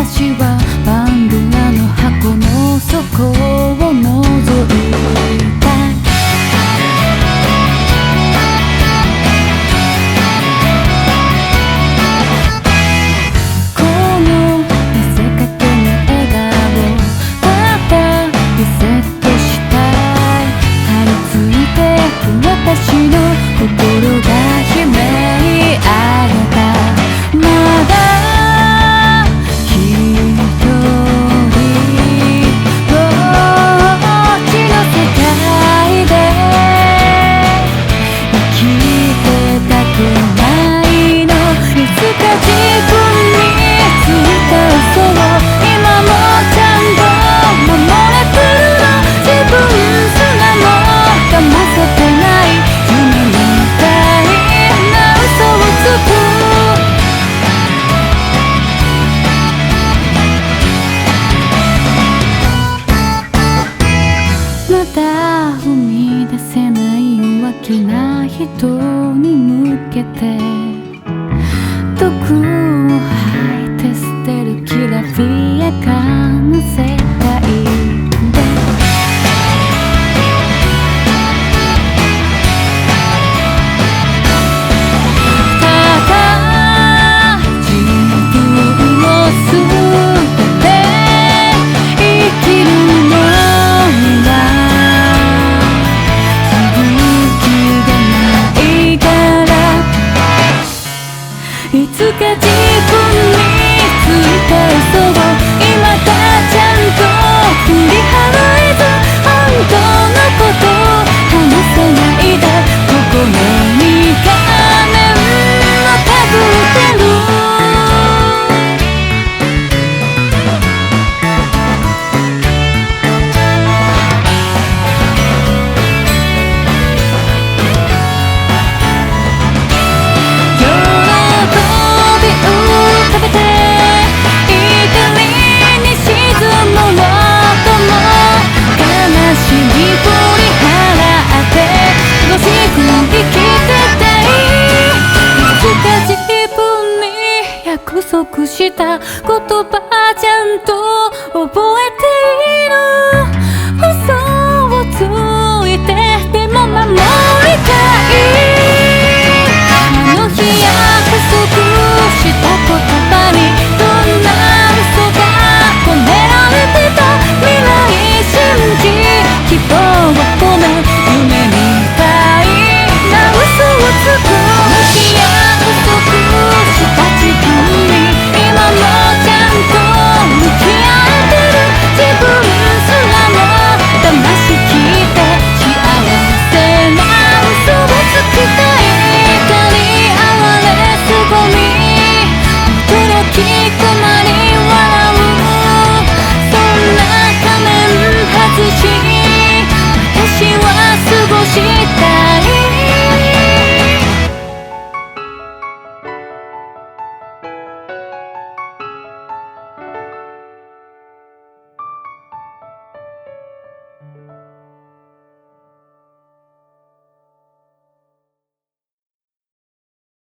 私はパンドラの箱の底を覗いた。この見せかけの笑顔ただリセットしたい。張り付いてく私の心が悲鳴上げた。まだ一人ぼっちの世界で生きてたくないの。いつか自分についた嘘を今もちゃんと守れてるの。自分すらも騙せてない夢みたいな嘘をつく。まだ踏み出せない弱気な人に向けて毒を吐いて捨てるきらびやかな世界で、ただ自分を捨てて生きるのにはいつか自分についた嘘を今だちゃんと振り払えず、本当のこと話せないで心に画面をたぐってる。約束した言葉ちゃんと